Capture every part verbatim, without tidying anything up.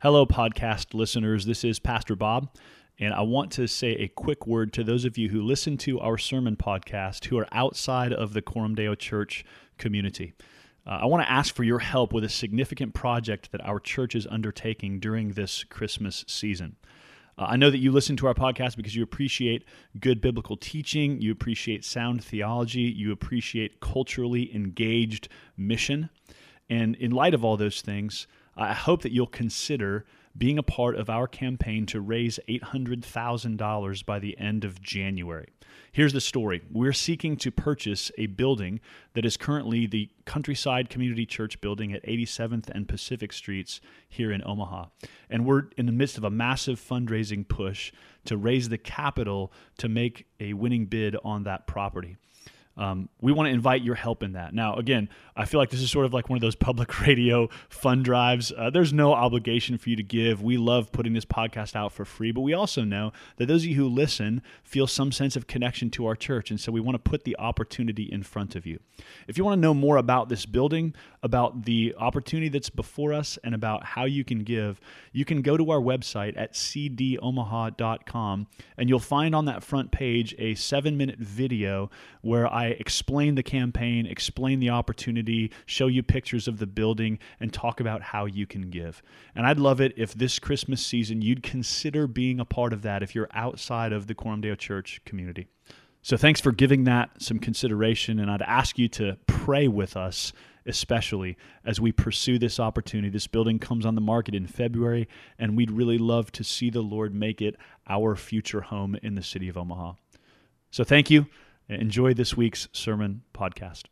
Hello, podcast listeners. This is Pastor Bob, and I want to say a quick word to those of you who listen to our sermon podcast who are outside of the Coram Deo Church community. Uh, I want to ask for your help with a significant project that our church is undertaking during this Christmas season. Uh, I know that you listen to our podcast because you appreciate good biblical teaching, you appreciate sound theology, you appreciate culturally engaged mission, and in light of all those things, I hope that you'll consider being a part of our campaign to raise eight hundred thousand dollars by the end of January. Here's the story. We're seeking to purchase a building that is currently the Countryside Community Church building at eighty-seventh and Pacific Streets here in Omaha. And we're in the midst of a massive fundraising push to raise the capital to make a winning bid on that property. Um, we want to invite your help in that. Now, again, I feel like this is sort of like one of those public radio fund drives. Uh, there's no obligation for you to give. We love putting this podcast out for free, but we also know that those of you who listen feel some sense of connection to our church, and so we want to put the opportunity in front of you. If you want to know more about this building, about the opportunity that's before us, and about how you can give, you can go to our website at c d omaha dot com, and you'll find on that front page a seven-minute video where I explain the campaign, explain the opportunity, show you pictures of the building, and talk about how you can give. And I'd love it if this Christmas season you'd consider being a part of that if you're outside of the Coram Deo Church community. So thanks for giving that some consideration, and I'd ask you to pray with us, especially as we pursue this opportunity. This building comes on the market in February, and we'd really love to see the Lord make it our future home in the city of Omaha. So thank you. Enjoy this week's sermon podcast.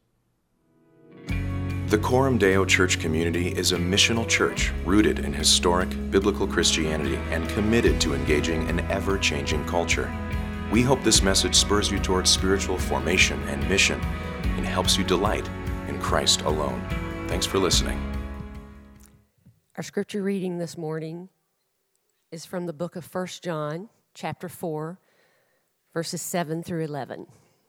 The Coram Deo Church community is a missional church rooted in historic biblical Christianity and committed to engaging an ever-changing culture. We hope this message spurs you towards spiritual formation and mission and helps you delight in Christ alone. Thanks for listening. Our scripture reading this morning is from the book of First John, chapter four, verses seven through eleven.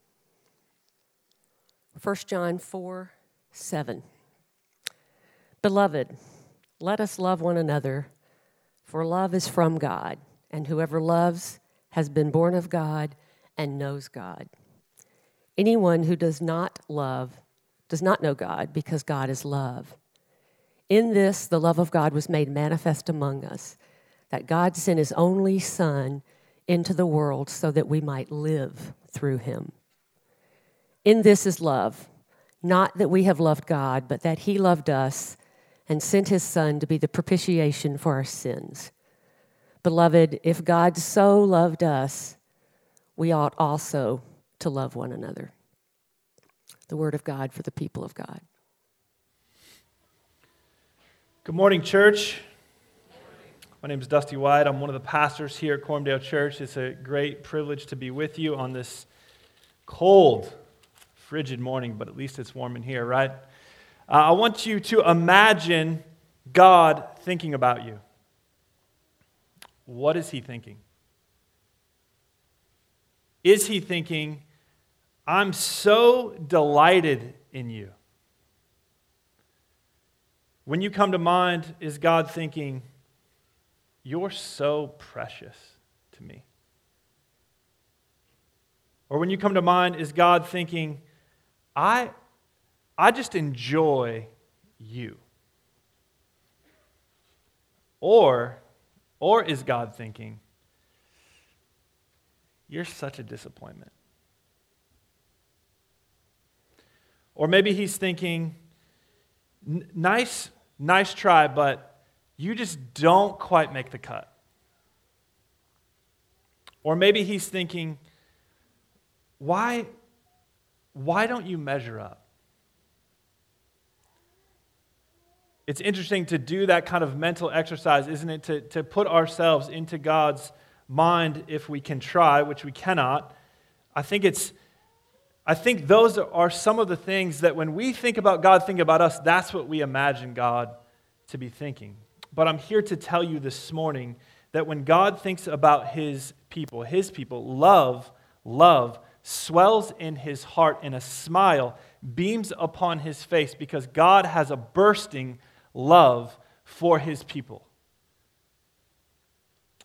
First John four, seven. Beloved, let us love one another, for love is from God, and whoever loves has been born of God and knows God. Anyone who does not love does not know God, because God is love. In this, the love of God was made manifest among us, that God sent his only Son into the world so that we might live through him. In this is love, not that we have loved God, but that he loved us and sent his Son to be the propitiation for our sins. Beloved, if God so loved us, we ought also to love one another. The word of God for the people of God. Good morning, church. My name is Dusty White. I'm one of the pastors here at Coram Deo Church. It's a great privilege to be with you on this cold, frigid morning, but at least it's warm in here, right? Uh, I want you to imagine God thinking about you. What is he thinking? Is he thinking, I'm so delighted in you? When you come to mind, is God thinking, you're so precious to me? Or when you come to mind, is God thinking, I, I just enjoy you? Or, or is God thinking, you're such a disappointment? Or maybe he's thinking, nice, nice try, but you just don't quite make the cut. Or maybe he's thinking, why, why don't you measure up? It's interesting to do that kind of mental exercise, isn't it? To, to put ourselves into God's mind if we can try, which we cannot. I think it's I think those are some of the things that when we think about God thinking about us, that's what we imagine God to be thinking. But I'm here to tell you this morning that when God thinks about his people, his people, love, love swells in his heart and a smile beams upon his face because God has a bursting love for his people.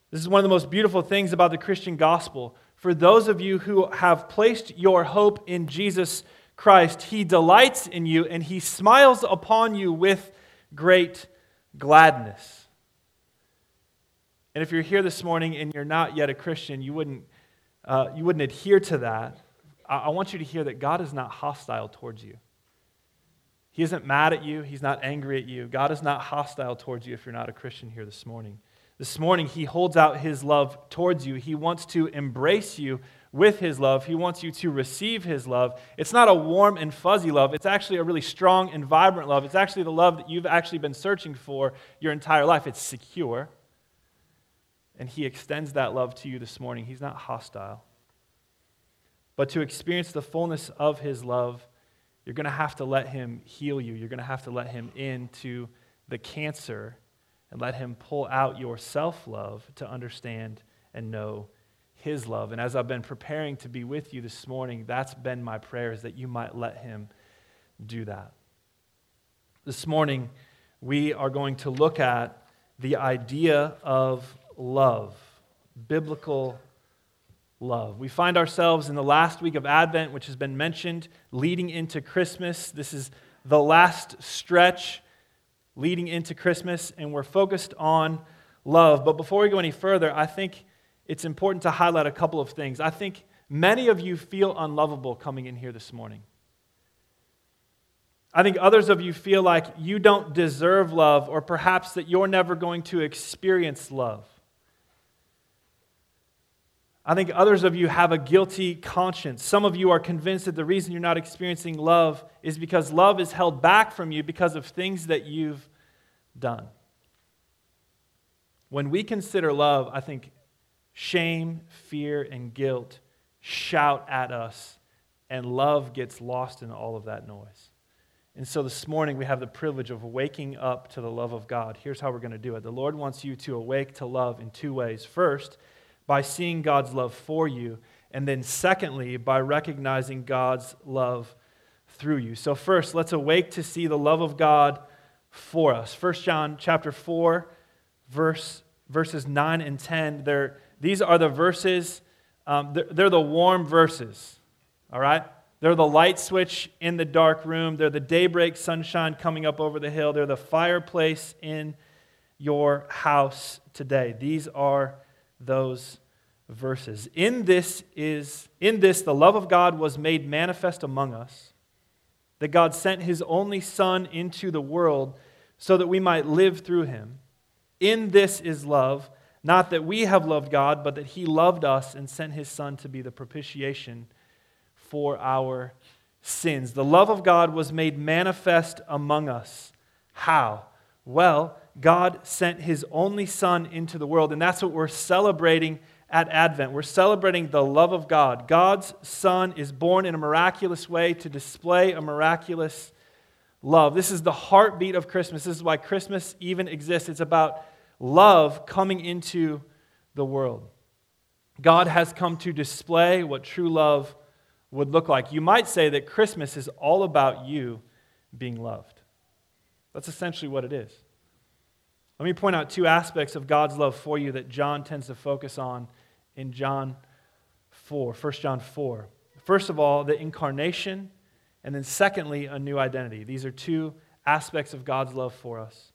This is one of the most beautiful things about the Christian gospel. For those of you who have placed your hope in Jesus Christ, He delights in you and He smiles upon you with great gladness. And if you're here this morning and you're not yet a Christian, you wouldn't, uh, you wouldn't adhere to that. I, I want you to hear that God is not hostile towards you. He isn't mad at you. He's not angry at you. God is not hostile towards you if you're not a Christian here this morning. This morning, He holds out His love towards you. He wants to embrace you with His love. He wants you to receive His love. It's not a warm and fuzzy love. It's actually a really strong and vibrant love. It's actually the love that you've actually been searching for your entire life. It's secure. And He extends that love to you this morning. He's not hostile. But to experience the fullness of His love, you're going to have to let Him heal you. You're going to have to let Him into the cancer and let Him pull out your self-love to understand and know His love. And as I've been preparing to be with you this morning, that's been my prayer, is that you might let Him do that. This morning, we are going to look at the idea of love, biblical love. We find ourselves in the last week of Advent, which has been mentioned, leading into Christmas. This is the last stretch leading into Christmas, and we're focused on love. But before we go any further, I think it's important to highlight a couple of things. I think many of you feel unlovable coming in here this morning. I think others of you feel like you don't deserve love, or perhaps that you're never going to experience love. I think others of you have a guilty conscience. Some of you are convinced that the reason you're not experiencing love is because love is held back from you because of things that you've done. When we consider love, I think shame, fear, and guilt shout at us, and love gets lost in all of that noise. And so this morning we have the privilege of waking up to the love of God. Here's how we're going to do it. The Lord wants you to awake to love in two ways. First, by seeing God's love for you, and then secondly, by recognizing God's love through you. So first, let's awake to see the love of God for us. First John chapter four, verse, verses nine and ten. They're, these are the verses, um, they're, they're the warm verses, all right? They're the light switch in the dark room. They're the daybreak sunshine coming up over the hill. They're the fireplace in your house today. These are those verses. In this is in this the love of God was made manifest among us, that God sent His only Son into the world so that we might live through Him. In this is love, not that we have loved God, but that He loved us and sent His Son to be the propitiation for our sins. The love of God was made manifest among us. How? Well, God sent His only Son into the world, and that's what we're celebrating at Advent. We're celebrating the love of God. God's Son is born in a miraculous way to display a miraculous love. This is the heartbeat of Christmas. This is why Christmas even exists. It's about love coming into the world. God has come to display what true love would look like. You might say that Christmas is all about you being loved. That's essentially what it is. Let me point out two aspects of God's love for you that John tends to focus on in John four, First John four. First of all, the incarnation, and then secondly, a new identity. These are two aspects of God's love for us.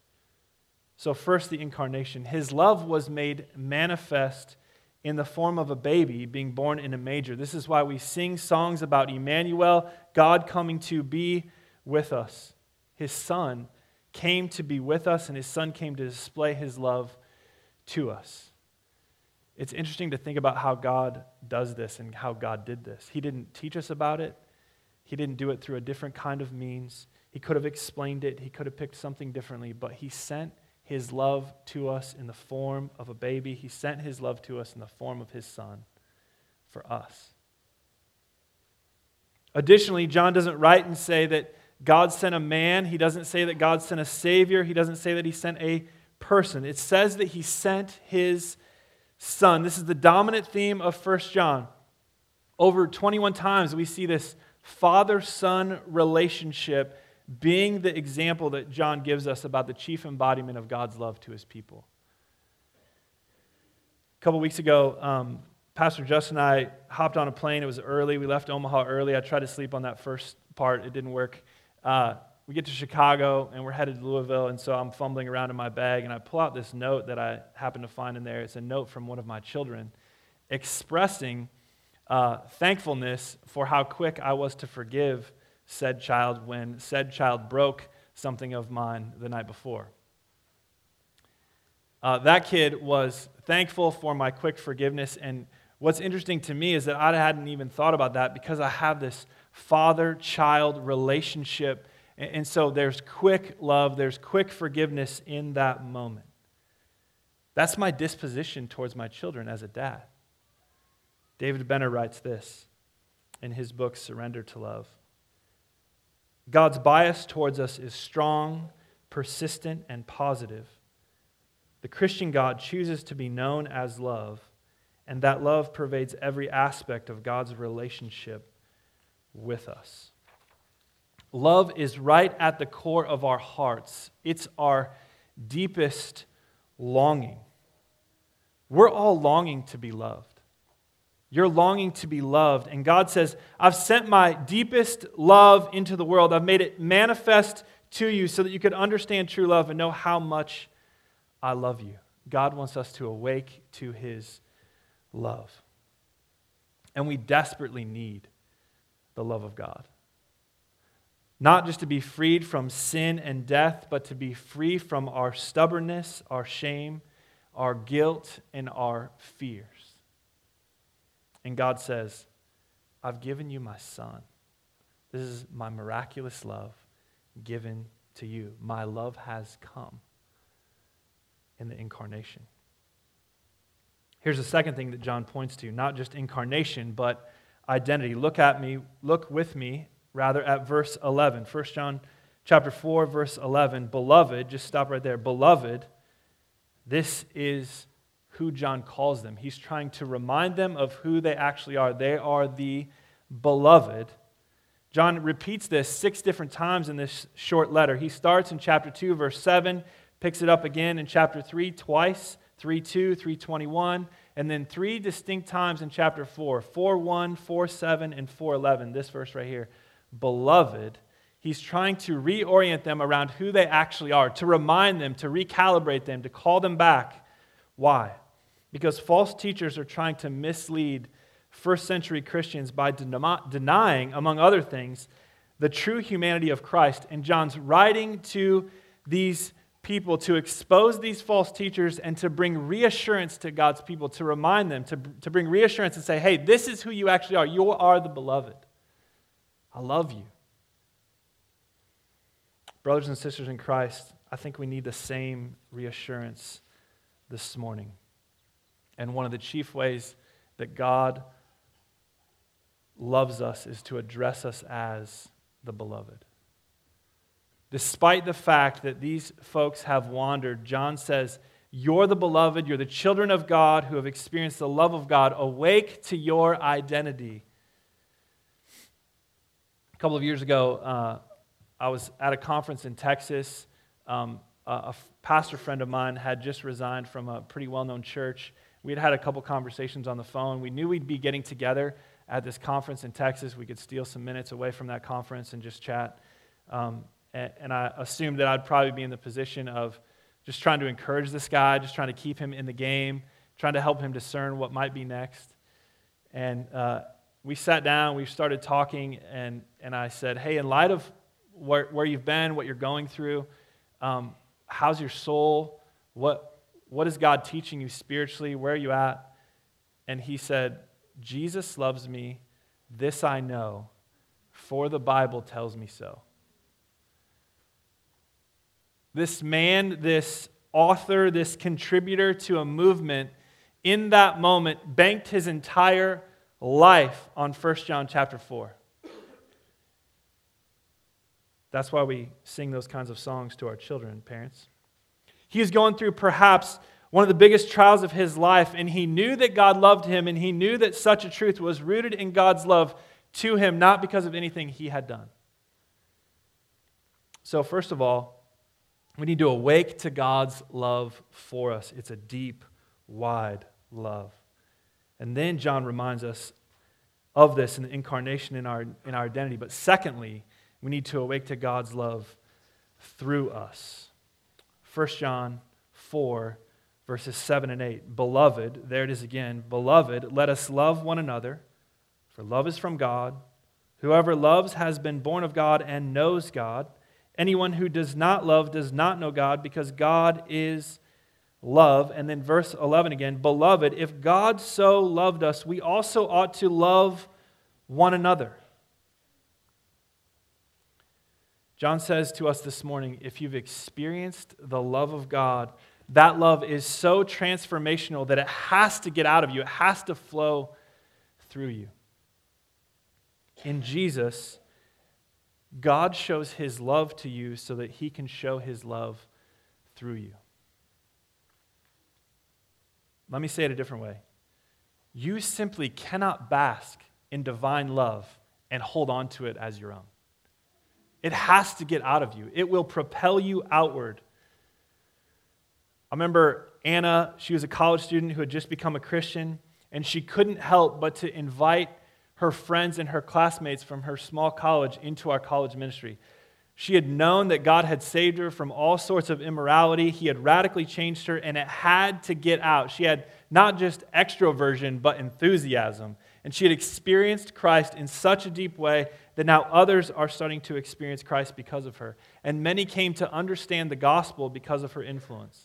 So first, the incarnation. His love was made manifest in the form of a baby being born in a manger. This is why we sing songs about Emmanuel, God coming to be with us. His Son came to be with us, and His Son came to display His love to us. It's interesting to think about how God does this and how God did this. He didn't teach us about it. He didn't do it through a different kind of means. He could have explained it. He could have picked something differently, but He sent His love to us in the form of a baby. He sent His love to us in the form of His Son for us. Additionally, John doesn't write and say that God sent a man. He doesn't say that God sent a Savior. He doesn't say that He sent a person. It says that He sent His Son. This is the dominant theme of First John. Over twenty-one times we see this father-son relationship being the example that John gives us about the chief embodiment of God's love to His people. couple weeks ago, um, Pastor Justin and I hopped on a plane. It was early. We left Omaha early. I tried to sleep on that first part. It didn't work. Uh, we get to Chicago, and we're headed to Louisville, and so I'm fumbling around in my bag, and I pull out this note that I happen to find in there. It's a note from one of my children expressing uh, thankfulness for how quick I was to forgive said child when said child broke something of mine the night before. Uh, that kid was thankful for my quick forgiveness, and what's interesting to me is that I hadn't even thought about that because I have this father-child relationship, and, and so there's quick love, there's quick forgiveness in that moment. That's my disposition towards my children as a dad. David Benner writes this in his book, Surrender to Love. God's bias towards us is strong, persistent, and positive. The Christian God chooses to be known as love, and that love pervades every aspect of God's relationship with us. Love is right at the core of our hearts. It's our deepest longing. We're all longing to be loved. You're longing to be loved. And God says, I've sent my deepest love into the world. I've made it manifest to you so that you could understand true love and know how much I love you. God wants us to awake to His love. And we desperately need the love of God. Not just to be freed from sin and death, but to be free from our stubbornness, our shame, our guilt, and our fears. And God says, I've given you my Son. This is my miraculous love given to you. My love has come in the incarnation. Here's the second thing that John points to, not just incarnation, but identity. Look at me, look with me, rather, at verse eleven. First John chapter four, verse eleven. Beloved, just stop right there. Beloved, this is who John calls them. He's trying to remind them of who they actually are. They are the beloved. John repeats this six different times in this short letter. He starts in chapter two, verse seven, picks it up again in chapter three twice, three two, three twenty-one, and then three distinct times in chapter four, four one, four seven, and four eleven, this verse right here. Beloved, he's trying to reorient them around who they actually are, to remind them, to recalibrate them, to call them back. Why? Because false teachers are trying to mislead first century Christians by den- denying, among other things, the true humanity of Christ. And John's writing to these people to expose these false teachers and to bring reassurance to God's people, to remind them, to, to bring reassurance and say, hey, this is who you actually are. You are the beloved. I love you. Brothers and sisters in Christ, I think we need the same reassurance this morning. And one of the chief ways that God loves us is to address us as the beloved. Despite the fact that these folks have wandered, John says, you're the beloved, you're the children of God who have experienced the love of God. Awake to your identity. A couple of years ago, uh, I was at a conference in Texas. Um, a, a pastor friend of mine had just resigned from a pretty well-known church. We had had a couple conversations on the phone. We knew we'd be getting together at this conference in Texas. We could steal some minutes away from that conference and just chat. Um, and, and I assumed that I'd probably be in the position of just trying to encourage this guy, just trying to keep him in the game, trying to help him discern what might be next. And uh, we sat down, we started talking, and, and I said, hey, in light of where, where you've been, what you're going through, um, how's your soul? What What is God teaching you spiritually? Where are you at? And he said, Jesus loves me. This I know, for the Bible tells me so. This man, this author, this contributor to a movement, in that moment, banked his entire life on First John chapter four. That's why we sing those kinds of songs to our children, parents. He was going through perhaps one of the biggest trials of his life, and he knew that God loved him, and he knew that such a truth was rooted in God's love to him, not because of anything he had done. So first of all, we need to awake to God's love for us. It's a deep, wide love. And then John reminds us of this in the incarnation in our, in our identity. But secondly, we need to awake to God's love through us. First John four, verses seven and eight. Beloved, there it is again, beloved, let us love one another, for love is from God. Whoever loves has been born of God and knows God. Anyone who does not love does not know God, because God is love. And then verse eleven again, beloved, if God so loved us, we also ought to love one another. John says to us this morning, if you've experienced the love of God, that love is so transformational that it has to get out of you. It has to flow through you. In Jesus, God shows His love to you so that He can show His love through you. Let me say it a different way. You simply cannot bask in divine love and hold on to it as your own. It has to get out of you. It will propel you outward. I remember Anna, she was a college student who had just become a Christian, and she couldn't help but to invite her friends and her classmates from her small college into our college ministry. She had known that God had saved her from all sorts of immorality. He had radically changed her, and it had to get out. She had not just extroversion, but enthusiasm. And she had experienced Christ in such a deep way that now others are starting to experience Christ because of her. And many came to understand the gospel because of her influence.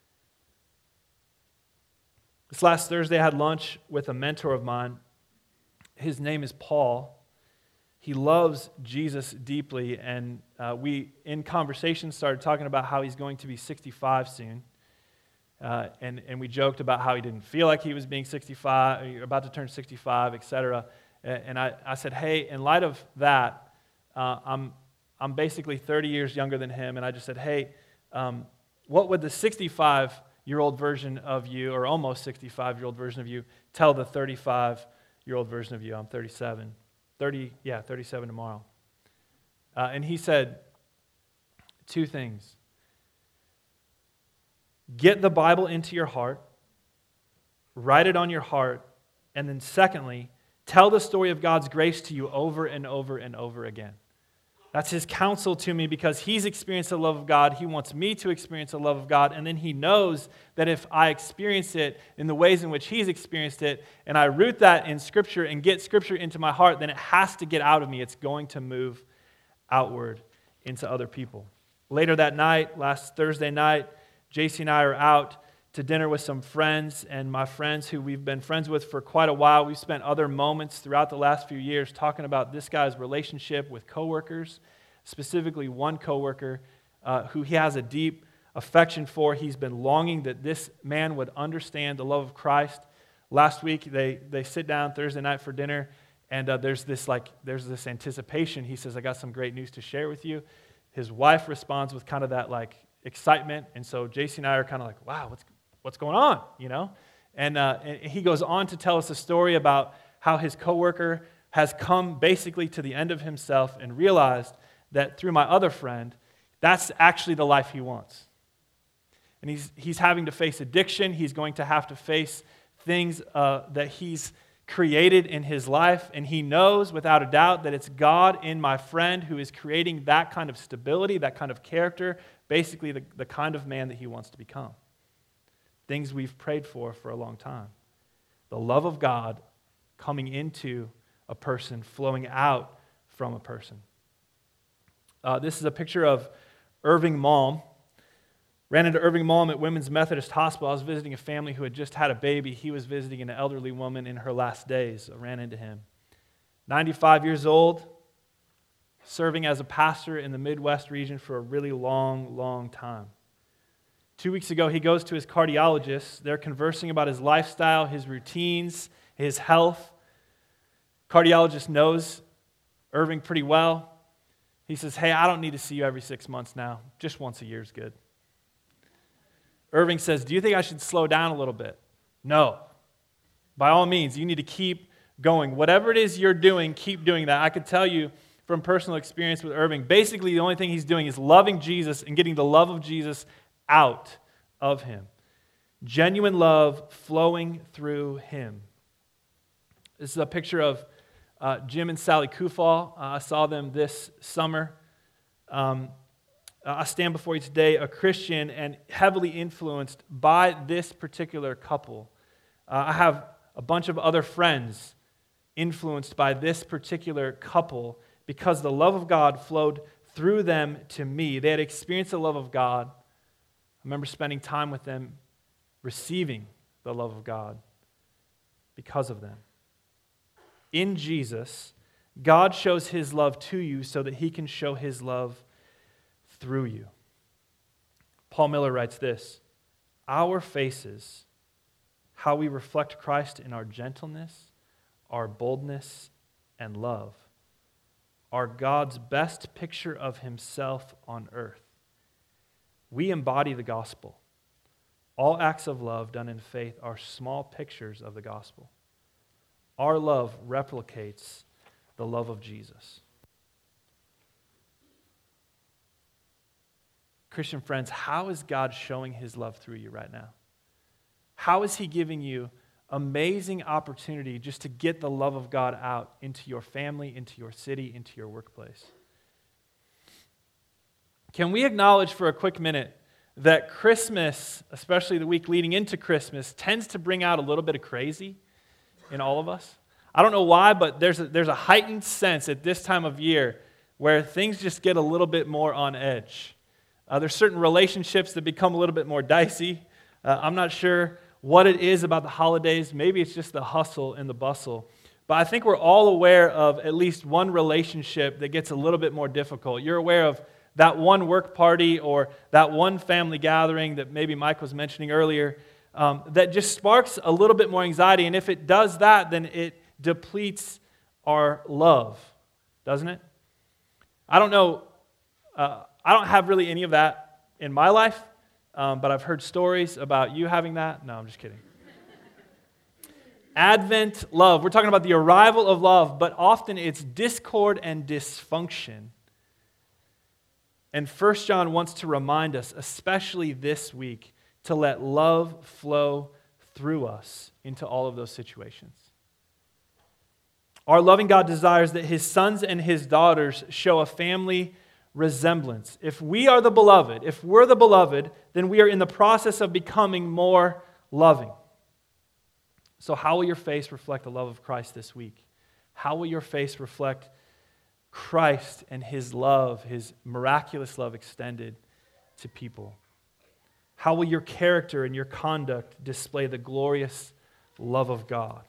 This last Thursday, I had lunch with a mentor of mine. His name is Paul. He loves Jesus deeply, and uh, we, in conversation, started talking about how he's going to be sixty-five soon. Uh, and, and we joked about how he didn't feel like he was being sixty-five, about to turn sixty-five, et cetera. And I, I said, hey, in light of that, uh, I'm, I'm basically thirty years younger than him, and I just said, hey, um, what would the sixty-five-year-old version of you, or almost sixty-five-year-old version of you, tell the thirty-five-year-old version of you? I'm thirty-seven. thirty, yeah, thirty-seven tomorrow. Uh, and he said two things. Get the Bible into your heart, write it on your heart, and then secondly, tell the story of God's grace to you over and over and over again. That's his counsel to me, because he's experienced the love of God. He wants me to experience the love of God, and then he knows that if I experience it in the ways in which he's experienced it, and I root that in Scripture and get Scripture into my heart, then it has to get out of me. It's going to move outward into other people. Later that night, last Thursday night, J C and I are out to dinner with some friends, and my friends who we've been friends with for quite a while. We've spent other moments throughout the last few years talking about this guy's relationship with coworkers, specifically one coworker uh, who he has a deep affection for. He's been longing that this man would understand the love of Christ. Last week, they they sit down Thursday night for dinner, and uh, there's this like there's this anticipation. He says, "I got some great news to share with you." His wife responds with kind of that like excitement, and so J C and I are kind of like, "Wow, what's what's going on?" You know, and, uh, and he goes on to tell us a story about how his coworker has come basically to the end of himself and realized that through my other friend, that's actually the life he wants. And he's he's having to face addiction. He's going to have to face things uh, that he's created in his life, and he knows without a doubt that it's God in my friend who is creating that kind of stability, that kind of character, basically the, the kind of man that he wants to become. Things we've prayed for for a long time. The love of God coming into a person, flowing out from a person. Uh, this is a picture of Irving Malm. Ran into Irving Malm at Women's Methodist Hospital. I was visiting a family who had just had a baby. He was visiting an elderly woman in her last days. I ran into him. ninety-five years old, serving as a pastor in the Midwest region for a really long, long time. Two weeks ago, he goes to his cardiologist. They're conversing about his lifestyle, his routines, his health. Cardiologist knows Irving pretty well. He says, "Hey, I don't need to see you every six months now. Just once a year is good." Irving says, "Do you think I should slow down a little bit?" "No. By all means, you need to keep going. Whatever it is you're doing, keep doing that." I could tell you from personal experience with Irving, basically the only thing he's doing is loving Jesus and getting the love of Jesus out of him. genuine love flowing through him. This is a picture of uh, Jim and Sally Kufal. Uh, I saw them this summer. Um, I stand before you today a Christian and heavily influenced by this particular couple. Uh, I have a bunch of other friends influenced by this particular couple because the love of God flowed through them to me. They had experienced the love of God. I remember spending time with them, receiving the love of God because of them. In Jesus, God shows his love to you so that he can show his love through you. Paul Miller writes this: our faces, how we reflect Christ in our gentleness, our boldness, and love, are God's best picture of himself on earth. We embody the gospel. All acts of love done in faith are small pictures of the gospel. Our love replicates the love of Jesus. Christian friends, how is God showing his love through you right now? How is he giving you amazing opportunity just to get the love of God out into your family, into your city, into your workplace? Can we acknowledge for a quick minute that Christmas, especially the week leading into Christmas, tends to bring out a little bit of crazy in all of us? I don't know why, but there's a, there's a heightened sense at this time of year where things just get a little bit more on edge. Uh, there's certain relationships that become a little bit more dicey. Uh, I'm not sure what it is about the holidays. Maybe it's just the hustle and the bustle. But I think we're all aware of at least one relationship that gets a little bit more difficult. You're aware of that one work party or that one family gathering that maybe Mike was mentioning earlier um, that just sparks a little bit more anxiety. And if it does that, then it depletes our love, doesn't it? I don't know. Uh, I don't have really any of that in my life, um, but I've heard stories about you having that. No, I'm just kidding. Advent love. We're talking about the arrival of love, but often it's discord and dysfunction. And First John wants to remind us, especially this week, to let love flow through us into all of those situations. Our loving God desires that his sons and his daughters show a family resemblance. If we are the beloved, if we're the beloved, then we are in the process of becoming more loving. So how will your face reflect the love of Christ this week? How will your face reflect Christ and his love, his miraculous love extended to people? How will your character and your conduct display the glorious love of God?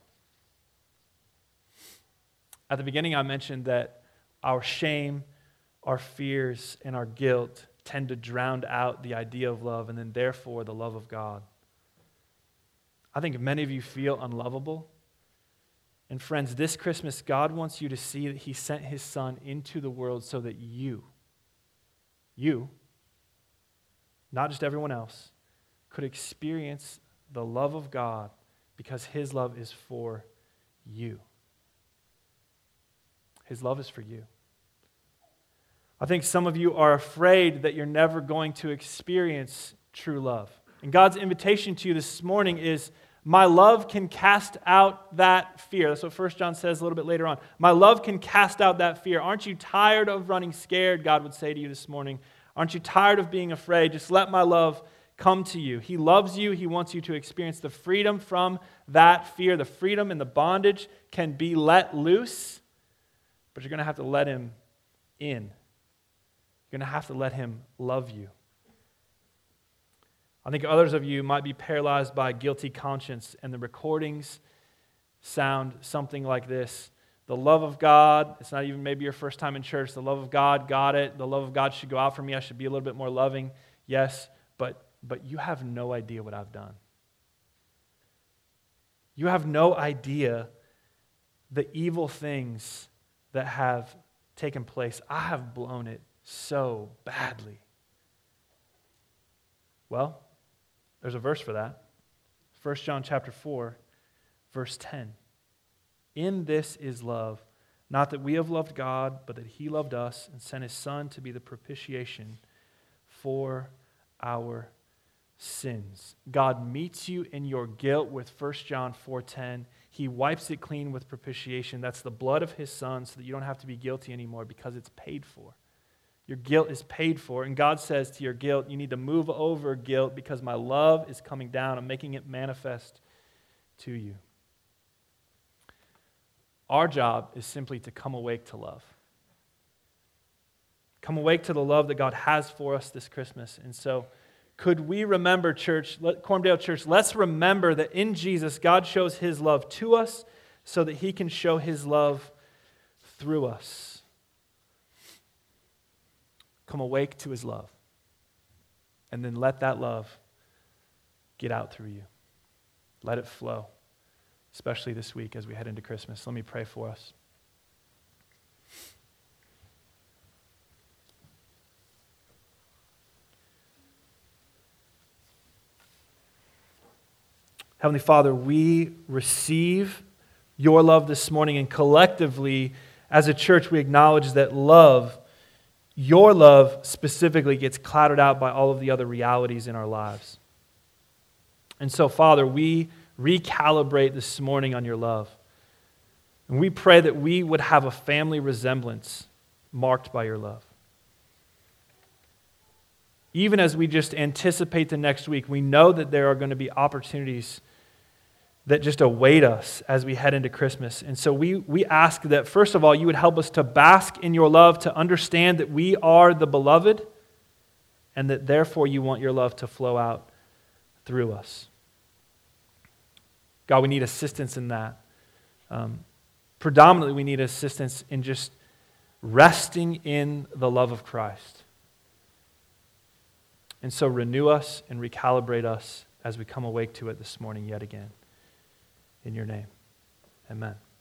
At the beginning, I mentioned that our shame, our fears, and our guilt tend to drown out the idea of love and then therefore the love of God. I think many of you feel unlovable. And friends, this Christmas, God wants you to see that he sent his son into the world so that you, you, not just everyone else, could experience the love of God because his love is for you. His love is for you. I think some of you are afraid that you're never going to experience true love. And God's invitation to you this morning is, my love can cast out that fear. That's what First John says a little bit later on. My love can cast out that fear. Aren't you tired of running scared, God would say to you this morning? Aren't you tired of being afraid? Just let my love come to you. He loves you. He wants you to experience the freedom from that fear. The freedom and the bondage can be let loose, but you're going to have to let him in. You're going to have to let him love you. I think others of you might be paralyzed by a guilty conscience, and the recordings sound something like this. The love of God, it's not even maybe your first time in church. The love of God, got it. The love of God should go out for me. I should be a little bit more loving. Yes, but, but you have no idea what I've done. You have no idea the evil things that have taken place. I have blown it so badly. Well, there's a verse for that. First John chapter four, verse ten. In this is love, not that we have loved God, but that he loved us and sent his Son to be the propitiation for our sins. God meets you in your guilt with First John four ten. He wipes it clean with propitiation. That's the blood of his Son so that you don't have to be guilty anymore because it's paid for. Your guilt is paid for. And God says to your guilt, you need to move over guilt because my love is coming down. I'm making it manifest to you. Our job is simply to come awake to love. Come awake to the love that God has for us this Christmas. And so, could we remember, church, Cormdale Church, let's remember that in Jesus, God shows his love to us so that he can show his love through us. Come awake to his love. And then let that love get out through you. Let it flow, especially this week as we head into Christmas. Let me pray for us. Heavenly Father, we receive your love this morning, and collectively, as a church, we acknowledge that love, your love specifically, gets clouded out by all of the other realities in our lives. And so, Father, we recalibrate this morning on your love. And we pray that we would have a family resemblance marked by your love. Even as we just anticipate the next week, we know that there are going to be opportunities that just await us as we head into Christmas. And so we, we ask that, first of all, you would help us to bask in your love, to understand that we are the beloved, and that therefore you want your love to flow out through us. God, we need assistance in that. Um, predominantly, we need assistance in just resting in the love of Christ. And so renew us and recalibrate us as we come awake to it this morning yet again. In your name, amen.